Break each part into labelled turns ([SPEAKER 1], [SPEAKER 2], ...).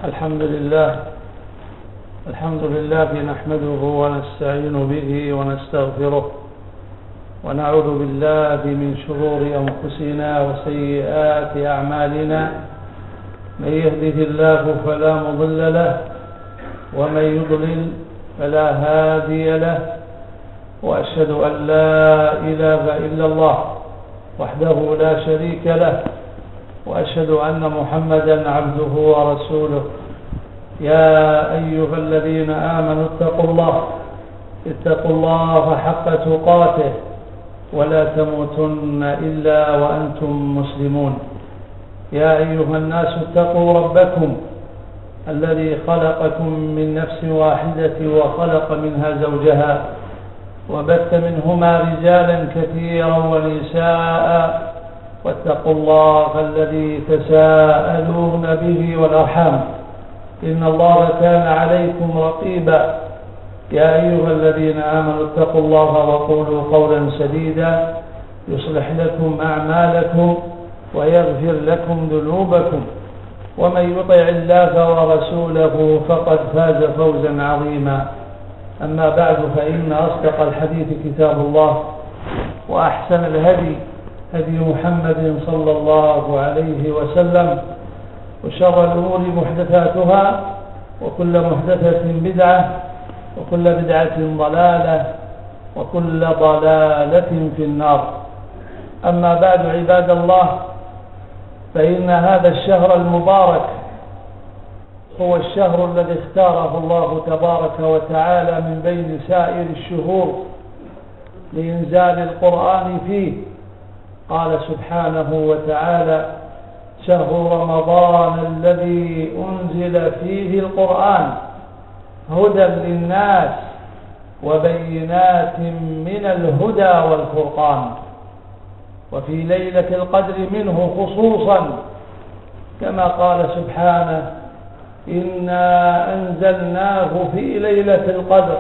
[SPEAKER 1] الحمد لله نحمده ونستعين به ونستغفره ونعوذ بالله من شرور أنفسنا وسيئات أعمالنا. من يهده الله فلا مضل له ومن يضلل فلا هادي له، وأشهد أن لا إله إلا الله وحده لا شريك له، وأشهد أن محمدا عبده ورسوله. يا أيها الذين آمنوا اتقوا الله حق تقاته ولا تموتن إلا وأنتم مسلمون. يا أيها الناس اتقوا ربكم الذي خلقكم من نفس واحدة وخلق منها زوجها وبث منهما رجالا كثيرا ونساء، واتقوا الله الذي تساءلون به والأرحام إن الله كان عليكم رقيبا. يا أيها الذين آمنوا اتقوا الله وقولوا قولا سديدا يصلح لكم أعمالكم ويغفر لكم ذنوبكم، ومن يطع الله ورسوله فقد فاز فوزا عظيما. أما بعد، فإن أصدق الحديث كتاب الله، وأحسن الهدي هدي محمد صلى الله عليه وسلم، وشر الأمور محدثاتها، وكل محدثة بدعة، وكل بدعة ضلالة، وكل ضلالة في النار. أما بعد، عباد الله، فإن هذا الشهر المبارك هو الشهر الذي اختاره الله تبارك وتعالى من بين سائر الشهور لإنزال القرآن فيه. قال سبحانه وتعالى: شهر رمضان الذي أنزل فيه القرآن هدى للناس وبينات من الهدى والفرقان. وفي ليلة القدر منه خصوصا، كما قال سبحانه: إنا أنزلناه في ليلة القدر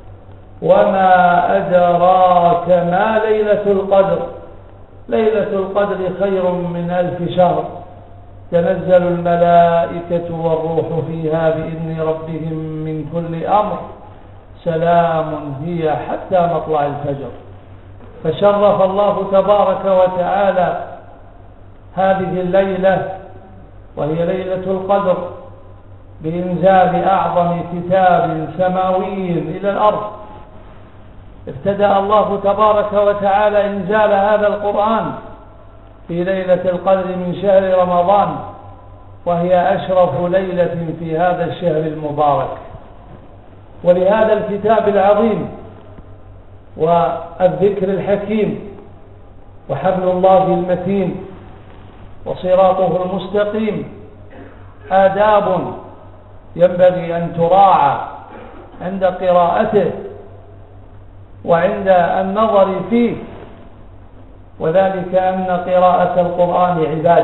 [SPEAKER 1] وما أدراك ما ليلة القدر. ليلة القدر خير من 1000 شهر، تنزل الملائكة والروح فيها بإذن ربهم من كل أمر، سلام هي حتى مطلع الفجر. فشرف الله تبارك وتعالى هذه الليلة، وهي ليلة القدر، بإنزال أعظم كتاب سماوي إلى الأرض. ابتدأ الله تبارك وتعالى إنزال هذا القرآن في ليلة القدر من شهر رمضان، وهي أشرف ليلة في هذا الشهر المبارك. ولهذا الكتاب العظيم والذكر الحكيم وحبل الله المتين وصراطه المستقيم آداب ينبغي أن تراعى عند قراءته وعند النظر فيه، وذلك أن قراءة القرآن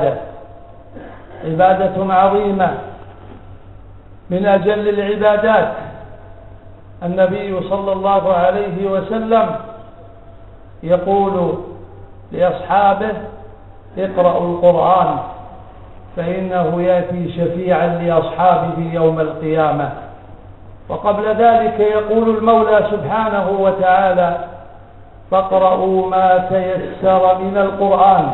[SPEAKER 1] عبادة عظيمة من أجل العبادات. النبي صلى الله عليه وسلم يقول لأصحابه: اقرأوا القرآن فإنه يأتي شفيعا لأصحابه يوم القيامة. وقبل ذلك يقول المولى سبحانه وتعالى: فاقرأوا ما تيسر من القرآن.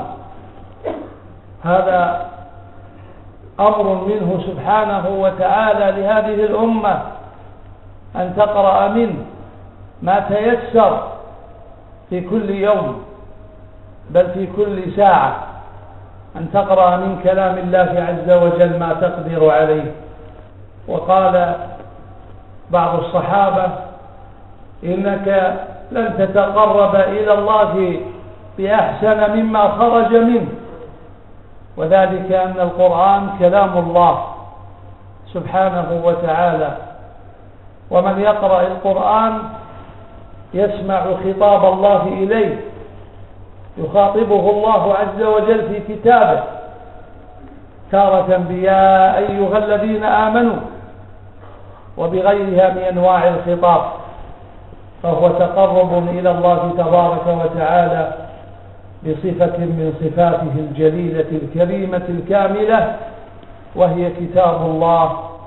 [SPEAKER 1] هذا أمر منه سبحانه وتعالى لهذه الأمة أن تقرأ منه ما تيسر في كل يوم، بل في كل ساعة، أن تقرأ من كلام الله عز وجل ما تقدر عليه. وقال بعض الصحابة: إنك لن تتقرب إلى الله بأحسن مما خرج منه. وذلك أن القرآن كلام الله سبحانه وتعالى، ومن يقرأ القرآن يسمع خطاب الله إليه، يخاطبه الله عز وجل في كتابه تارة بيا أيها الذين آمنوا، وبغيرها من أنواع الخطاب، فهو تقرب إلى الله تبارك وتعالى بصفة من صفاته الجليلة الكريمة الكاملة، وهي كتاب الله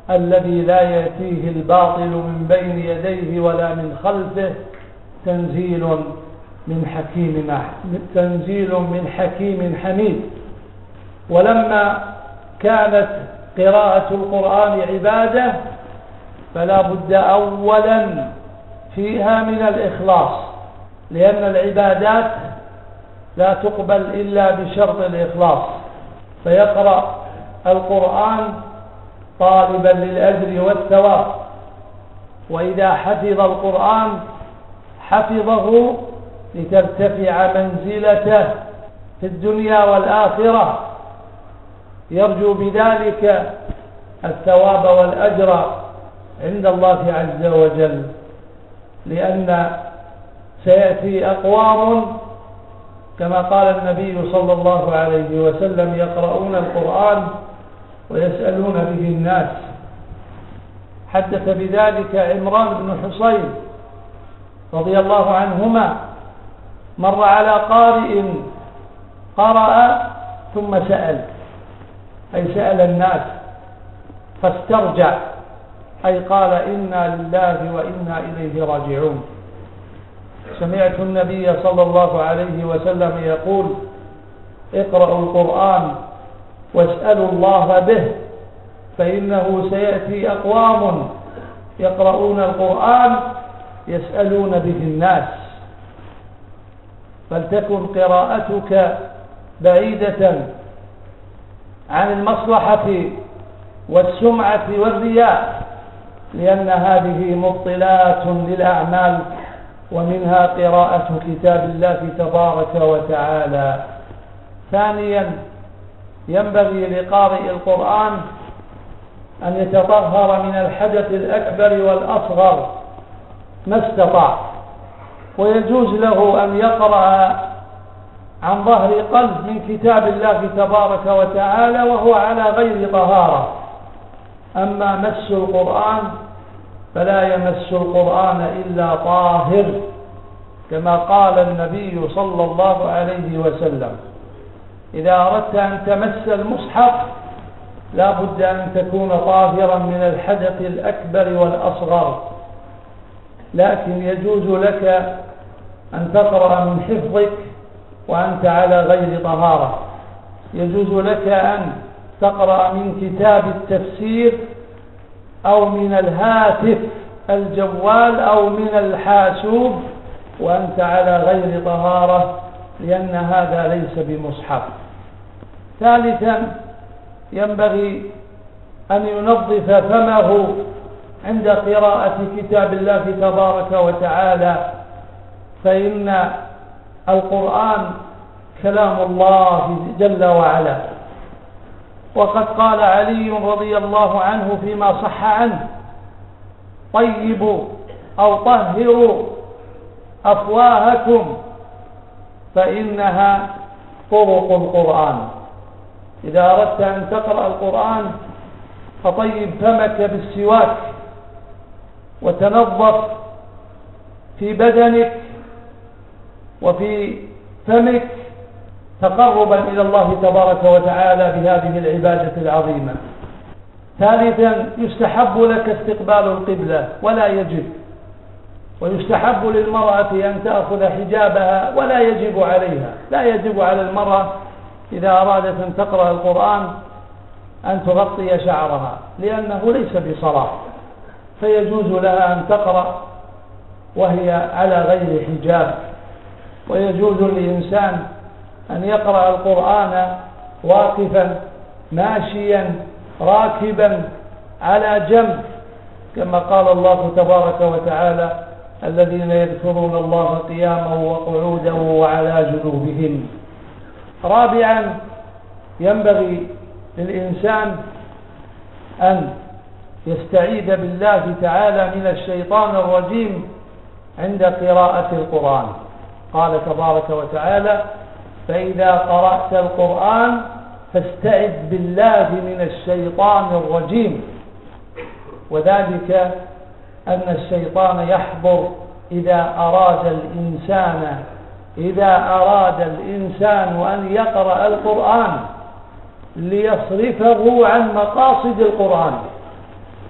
[SPEAKER 1] الذي لا يأتيه الباطل من بين يديه ولا من خلفه تنزيل من حكيم حميد. ولما كانت قراءة القرآن عبادة فلا بد أولا فيها من الإخلاص، لأن العبادات لا تقبل إلا بشرط الإخلاص. فيقرأ القرآن طالبا للأجر والثواب، وإذا حفظ القرآن حفظه لترتفع منزلته في الدنيا والآخرة، يرجو بذلك الثواب والأجر عند الله عز وجل. لأن سيأتي أقوام كما قال النبي صلى الله عليه وسلم يقرؤون القرآن ويسألون به الناس. حدث بذلك عمران بن حصين رضي الله عنهما، مر على قارئ قرأ ثم سأل، أي سأل الناس فاسترجع، أي قال إنا لله وإنا إليه راجعون. سمعت النبي صلى الله عليه وسلم يقول اقرأوا القرآن واسألوا الله به، فإنه سيأتي أقوام يقرؤون القرآن يسألون به الناس. فلتكن قراءتك بعيدة عن المصلحة والسمعة والرياء، لأن هذه مبطلات للأعمال، ومنها قراءة كتاب الله تبارك وتعالى. ثانيا، ينبغي لقارئ القرآن أن يتطهر من الحدث الأكبر والأصغر ما استطاع، ويجوز له أن يقرأ عن ظهر قلب من كتاب الله تبارك وتعالى وهو على غير طهارة. أما مس القرآن فلا يمس القرآن إلا طاهر، كما قال النبي صلى الله عليه وسلم إذا أردت أن تمس المصحف لا بد أن تكون طاهرا من الحدث الأكبر والأصغر. لكن يجوز لك أن تقرأ من حفظك وأنت على غير طهارة. يجوز لك أن تقرأ من كتاب التفسير أو من الهاتف الجوال أو من الحاسوب وأنت على غير طهارة، لأن هذا ليس بمصحف. ثالثا، ينبغي أن ينظف فمه عند قراءة كتاب الله تبارك وتعالى، فإن القرآن كلام الله جل وعلا. وقد قال علي رضي الله عنه فيما صح عنه طيبوا أو طهروا أفواهكم فإنها طرق القرآن. إذا أردت أن تقرأ القرآن فطيب فمك بالسواك وتنظف في بدنك وفي فمك تقربا إلى الله تبارك وتعالى بهذه العبادة العظيمة. ثالثا، يستحب لك استقبال القبلة ولا يجب، ويستحب للمرأة أن تأخذ حجابها ولا يجب عليها. لا يجب على المرأة إذا أرادت أن تقرأ القرآن أن تغطي شعرها، لأنه ليس بصلاة، فيجوز لها أن تقرأ وهي على غير حجاب. ويجوز للإنسان أن يقرأ القرآن واقفا ماشيا راكبا على جنب، كما قال الله تبارك وتعالى الذين يذكرون الله قياما وقعودا وعلى جنوبهم. رابعا، ينبغي للإنسان أن يستعيذ بالله تعالى من الشيطان الرجيم عند قراءة القرآن. قال تبارك وتعالى فإذا قرأت القرآن فاستعذ بالله من الشيطان الرجيم. وذلك أن الشيطان يحضر إذا أراد الإنسان أن يقرأ القرآن ليصرفه عن مقاصد القرآن.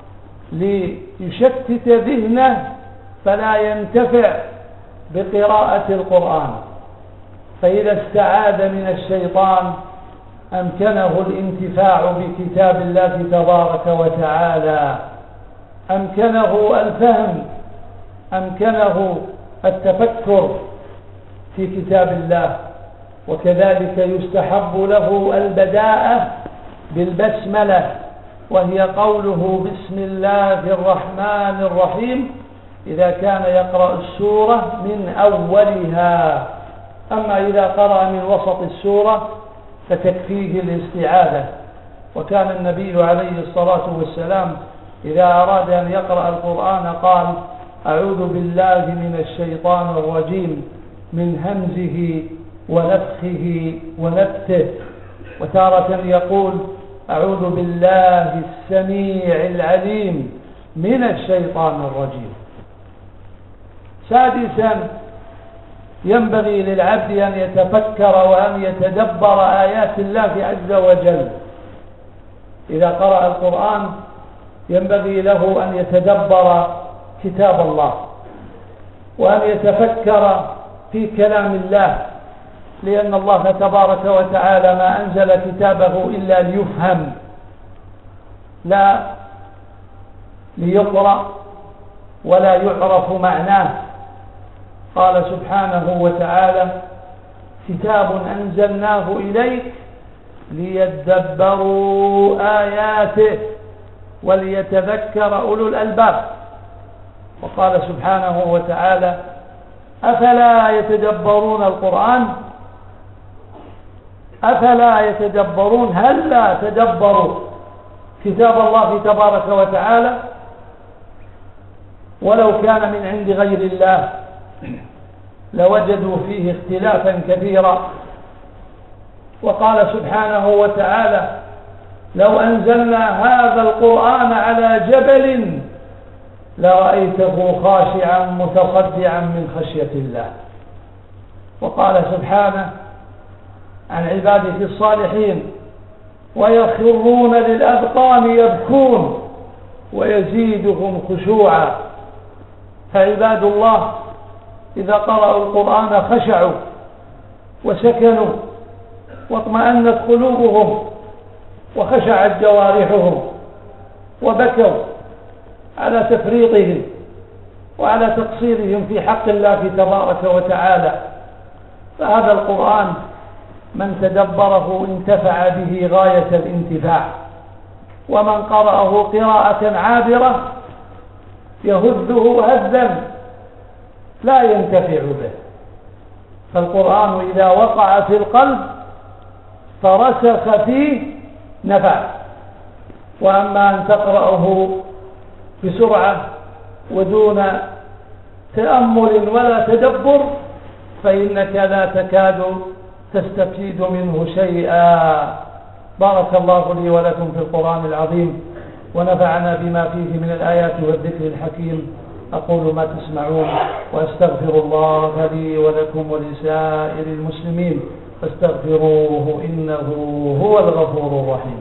[SPEAKER 1] ليشتت ذهنه فلا ينتفع بقراءة القرآن. فإذا استعاذ من الشيطان أمكنه الانتفاع بكتاب الله تبارك وتعالى، أمكنه الفهم، أمكنه التفكر في كتاب الله. وكذلك يستحب له البداءة بالبسملة، وهي قوله بسم الله الرحمن الرحيم إذا كان يقرأ السورة من أولها. أما إذا قرأ من وسط السورة فتكفيه الاستعاذة. وكان النبي عليه الصلاة والسلام إذا أراد أن يقرأ القرآن قال أعوذ بالله من الشيطان الرجيم من همزه ونفخه ونفثه. وتارة يقول أعوذ بالله السميع العليم من الشيطان الرجيم. سادسا ينبغي للعبد أن يتفكر وأن يتدبر آيات الله عز وجل. إذا قرأ القرآن ينبغي له أن يتدبر كتاب الله وأن يتفكر في كلام الله، لأن الله تبارك وتعالى ما أنزل كتابه إلا ليفهم لا ليقرأ ولا يعرف معناه. قال سبحانه وتعالى كتاب أنزلناه إليك ليدبروا آياته وليتذكر أولو الألباب. وقال سبحانه وتعالى أفلا يتدبرون القرآن أفلا يتدبرون هل لا تدبروا كتاب الله تبارك وتعالى ولو كان من عند غير الله لوجدوا فيه اختلافا كثيرا. وقال سبحانه وتعالى لو أنزلنا هذا القرآن على جبل لرأيته خاشعا متصدعا من خشية الله. وقال سبحانه عن عباده الصالحين ويخرون للأذقان يبكون ويزيدهم خشوعا. فعباد الله إذا قرأوا القرآن خشعوا وسكنوا واطمأنت قلوبهم وخشعت جوارحهم وبكوا على تفريطهم وعلى تقصيرهم في حق الله تبارك وتعالى. فهذا القرآن من تدبره انتفع به غاية الانتفاع، ومن قرأه قراءة عابرة يهده هدا لا ينتفع به. فالقرآن إذا وقع في القلب فرسخ فيه نفع. وأما أن تقرأه بسرعة ودون تأمل ولا تدبر فإنك لا تكاد تستفيد منه شيئا. بارك الله لي ولكم في القرآن العظيم ونفعنا بما فيه من الآيات والذكر الحكيم. أقول ما تسمعون وأستغفر الله لي ولكم ولسائر المسلمين فاستغفروه إنه هو الغفور الرحيم.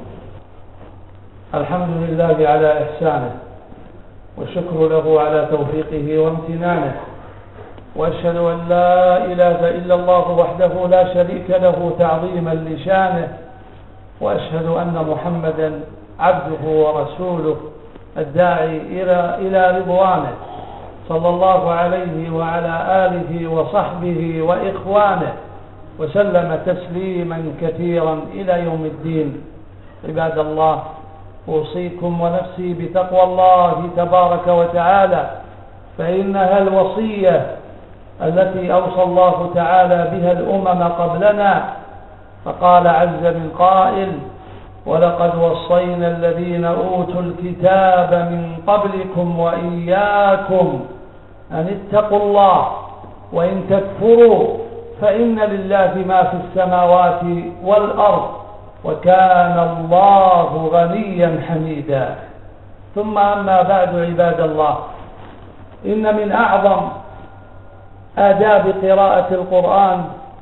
[SPEAKER 1] الحمد لله على إحسانه والشكر له على توفيقه وامتنانه، وأشهد أن لا إله إلا الله وحده لا شريك له تعظيما لشانه، وأشهد أن محمدا عبده ورسوله الداعي إلى رضوانه صلى الله عليه وعلى آله وصحبه وإخوانه وسلم تسليما كثيرا إلى يوم الدين. عباد الله، أوصيكم ونفسي بتقوى الله تبارك وتعالى، فإنها الوصية التي أوصى الله تعالى بها الأمم قبلنا. فقال عز من قائل ولقد وصينا الذين أوتوا الكتاب من قبلكم وإياكم أن اتقوا الله وإن تكفروا فإن لله ما في السماوات والأرض وكان الله غنيا حميدا. ثم أما بعد عباد الله، إن من أعظم آداب قراءة القرآن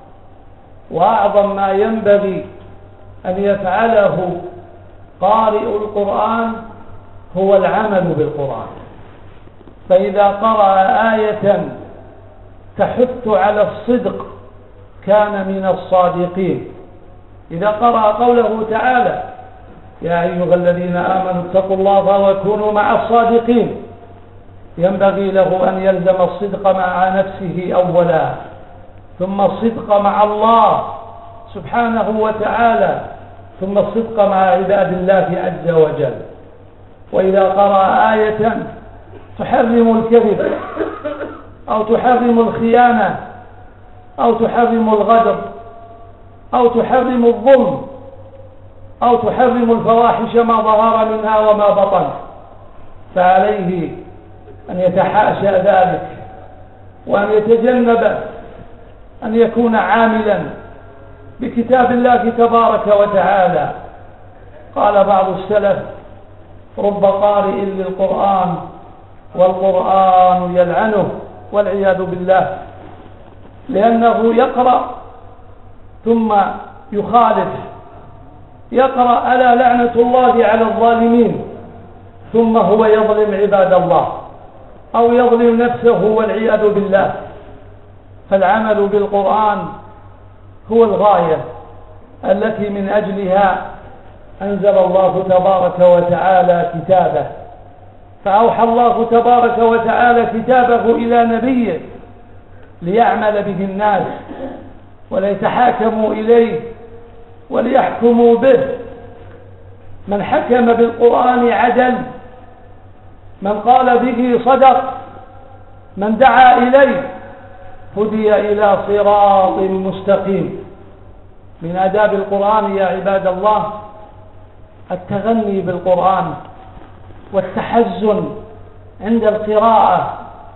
[SPEAKER 1] وأعظم ما ينبغي أن يفعله قارئ القرآن هو العمل بالقرآن. فإذا قرأ آية تحث على الصدق كان من الصادقين. إذا قرأ قوله تعالى: يا أيها الذين آمنوا اتقوا الله وكونوا مع الصادقين، ينبغي له أن يلزم الصدق مع نفسه أولا، ثم الصدق مع الله سبحانه وتعالى، ثم الصدق مع عباد الله عز وجل. وإذا قرأ آية تحرم الكذب أو تحرم الخيانة أو تحرم الغدر أو تحرم الظلم أو تحرم الفواحش ما ظهر منها وما بطن، فعليه أن يتحاشى ذلك وأن يتجنب أن يكون عاملا بكتاب الله تبارك وتعالى. قال بعض السلف: رب قارئ للقرآن والقرآن يلعنه، والعياذ بالله، لأنه يقرأ ثم يخالف، يقرأ ألا لعنة الله على الظالمين، ثم هو يظلم عباد الله أو يظلم نفسه والعياذ بالله. فالعمل بالقرآن هو الغاية التي من أجلها أنزل الله تبارك وتعالى كتابه، فأوحى الله تبارك وتعالى كتابه إلى نبيه ليعمل به الناس وليتحاكموا إليه وليحكموا به. من حكم بالقرآن عدل، من قال به صدق، من دعا إليه هدي إلى صراط مستقيم. من آداب القرآن يا عباد الله التغني بالقرآن والتحزن عند القراءة.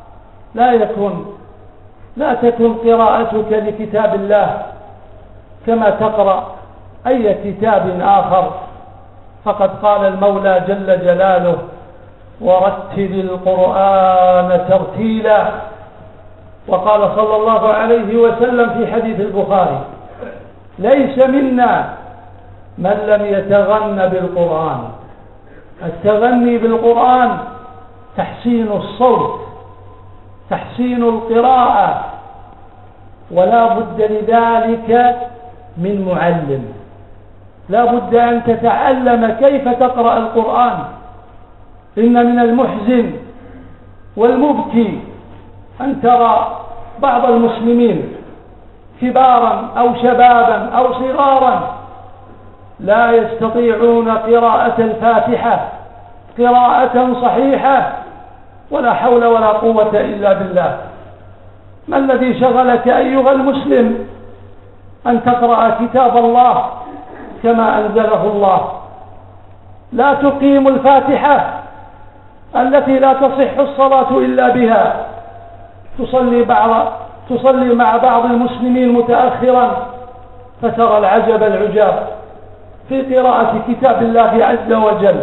[SPEAKER 1] لا تكن قراءتك لكتاب الله كما تقرأ أي كتاب آخر، فقد قال المولى جل جلاله: ورتل القرآن ترتيلا. وقال صلى الله عليه وسلم في حديث البخاري: ليس منا من لم يتغن بالقرآن. التغني بالقرآن تحسين الصوت، تحسين القراءة، ولا بد لذلك من معلم. لا بد أن تتعلم كيف تقرأ القرآن. إن من المحزن والمبكي أن ترى بعض المسلمين كبارا أو شبابا أو صغارا لا يستطيعون قراءة الفاتحة قراءة صحيحة، ولا حول ولا قوة إلا بالله. ما الذي شغلك أيها المسلم أن تقرأ كتاب الله كما أنزله الله؟ لا تقيم الفاتحة التي لا تصح الصلاة إلا بها. تصلي مع بعض المسلمين متأخرا فترى العجب العجاب في قراءة كتاب الله عز وجل،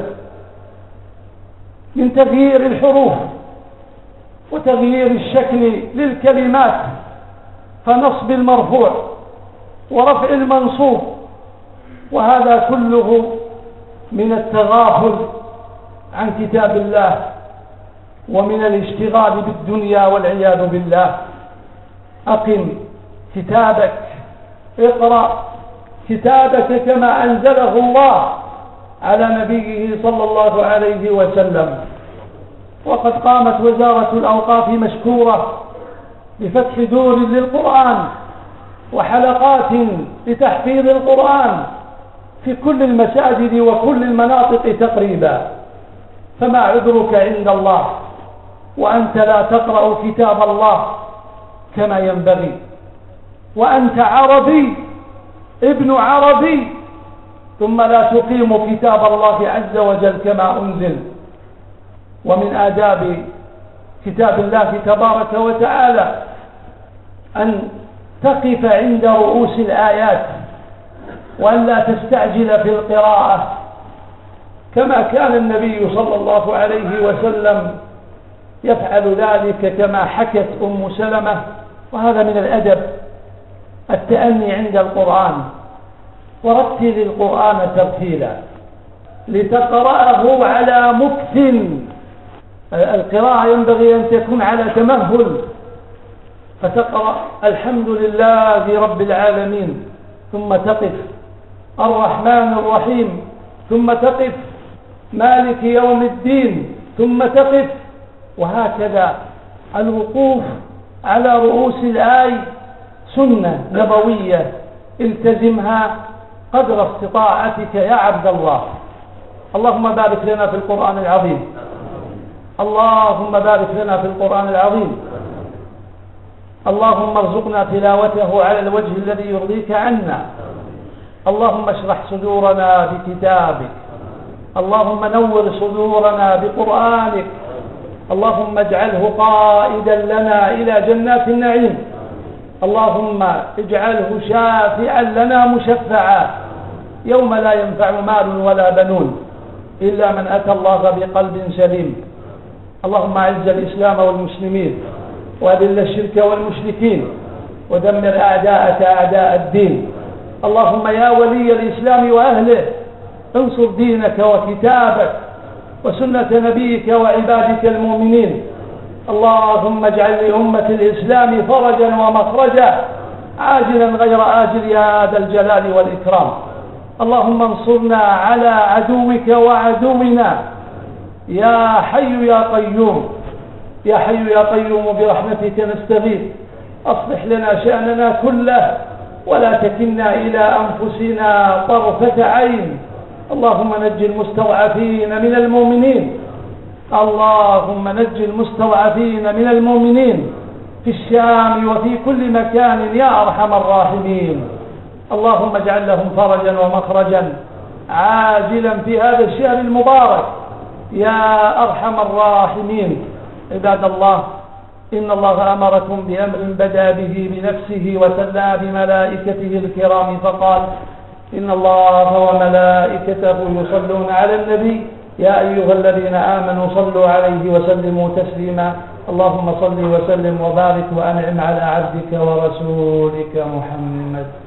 [SPEAKER 1] من تغيير الحروف وتغيير الشكل للكلمات، فنصب المرفوع ورفع المنصوب، وهذا كله من التغافل عن كتاب الله ومن الاشتغال بالدنيا والعياذ بالله. أقم كتابك، اقرأ كتابك كما أنزله الله على نبيه صلى الله عليه وسلم. وقد قامت وزارة الأوقاف مشكورة بفتح دور للقرآن وحلقات لتحفيظ القرآن في كل المساجد وكل المناطق تقريبا. فما عذرك عند الله وأنت لا تقرأ كتاب الله كما ينبغي، وأنت عربي ابن عربي ثم لا تقيم كتاب الله عز وجل كما أنزل؟ ومن آداب كتاب الله تبارك وتعالى أن تقف عند رؤوس الآيات وأن لا تستعجل في القراءة، كما كان النبي صلى الله عليه وسلم يفعل ذلك كما حكت أم سلمة. وهذا من الأدب التأني عند القرآن. ورتل القرآن ترتيلا. لتقرأه على مكث. القراءة ينبغي أن تكون على تمهل، فتقرأ الحمد لله رب العالمين، ثم تقف الرحمن الرحيم، ثم تقف مالك يوم الدين، ثم تقف، وهكذا. الوقوف على رؤوس الآي سنة نبوية، التزمها قدر استطاعتك يا عبد الله. اللهم بارك لنا في القرآن العظيم، اللهم بارك لنا في القرآن العظيم. اللهم ارزقنا تلاوته على الوجه الذي يرضيك عنا. اللهم اشرح صدورنا بكتابك، اللهم نور صدورنا بقرآنك، اللهم اجعله قائدا لنا إلى جنات النعيم، اللهم اجعله شافعا لنا مشفعا يوم لا ينفع مال ولا بنون إلا من أتى الله بقلب سليم. اللهم أعز الإسلام والمسلمين، وأذل الشرك والمشركين، ودمر أعداءك أعداء الدين. اللهم يا ولي الإسلام وأهله، انصر دينك وكتابك وسنة نبيك وعبادك المؤمنين. اللهم اجعل لأمة الإسلام فرجا ومخرجا عاجلا غير آجل يا ذا الجلال والإكرام. اللهم انصرنا على عدوك وعدونا يا حي يا قيوم، يا حي يا قيوم برحمتك نستغيث. أصلح لنا شأننا كله ولا تكلنا إلى أنفسنا طرفة عين. اللهم نج المستضعفين من المؤمنين، اللهم نج المستضعفين من المؤمنين في الشام وفي كل مكان يا أرحم الراحمين. اللهم اجعل لهم فرجا ومخرجا عاجلا في هذا الشهر المبارك يا أرحم الراحمين. عباد الله، إن الله أمركم بأمر بدأ به بنفسه وثنى بملائكته الكرام فقال: إن الله وملائكته يصلون على النبي يا أيها الذين آمنوا صلوا عليه وسلموا تسليما. اللهم صل وسلم وبارك وأنعم على عبدك ورسولك محمد.